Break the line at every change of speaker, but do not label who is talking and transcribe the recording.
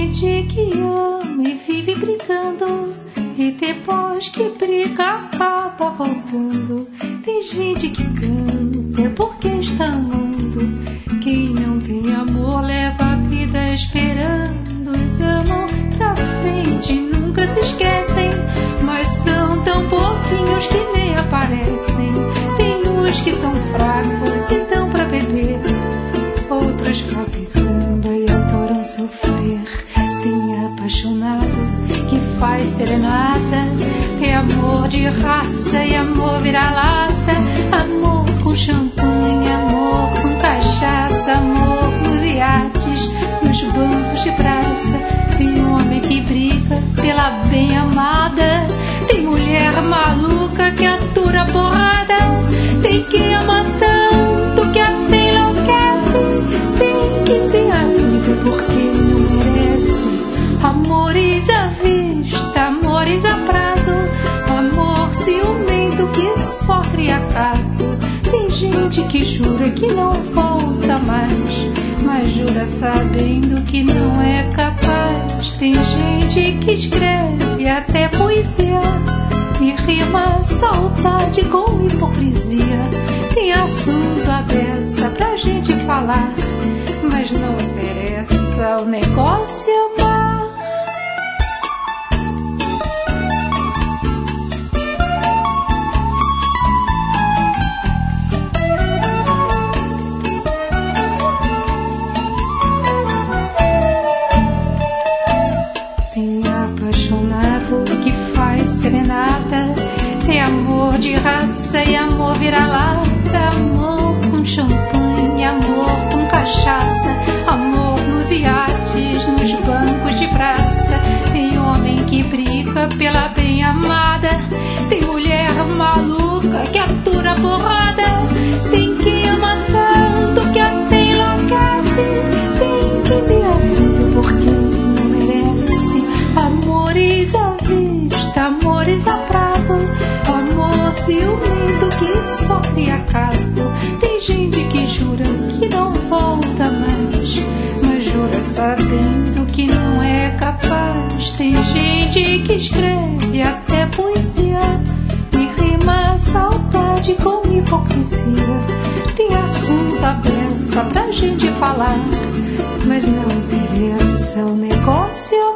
gente que ama e vive brigando, e depois que briga acaba voltando. Tem gente que canta é porque está amando. Quem não tem amor leva a vida esperando. Os amam pra frente, nunca se esquecem, mas são tão pouquinhos que nem aparecem. Tem uns que são fracos e dão pra beber, outros fazem samba e adoram sofrer. Tem apaixonado que faz serenata, é amor de raça e amor vira-lata. Amor com champanhe, amor com cachaça, amor nos iates, nos bancos de praça. Tem homem que briga pela bem-amada, tem mulher maluca que atura a porrada. Tem quem ama tanto que até enlouquece. Tem quem tem a vida porque não merece. Amores à vista, amores a prazo, amor ciumento que só cria caso. Tem gente que jura que não volta mais, mas jura sabendo que não é capaz. Tem gente que escreve até poesia e rima saudade com hipocrisia. Tem assunto à beça pra gente falar, mas não interessa, o negócio é amar. Tem apaixonado que faz serenata, tem amor de raça e amor vira-lata. Amor com champanhe, amor com cachaça, amor nos iates, nos bancos de praça. Tem homem que briga pela bem-amada, tem mulher maluca que atura a porrada. Tem quem ama tanto que até enlouquece. Tem quem tem a vida porque não merece. Amores à vista, amores a prazo, amor ciumento que só cria caso. Tem gente que jura que não volta mais, mas jura sabendo que não é capaz. Tem gente que escreve até poesia e rima saudade com hipocrisia. Tem assunto à beça pra gente falar, mas não interessa, o negócio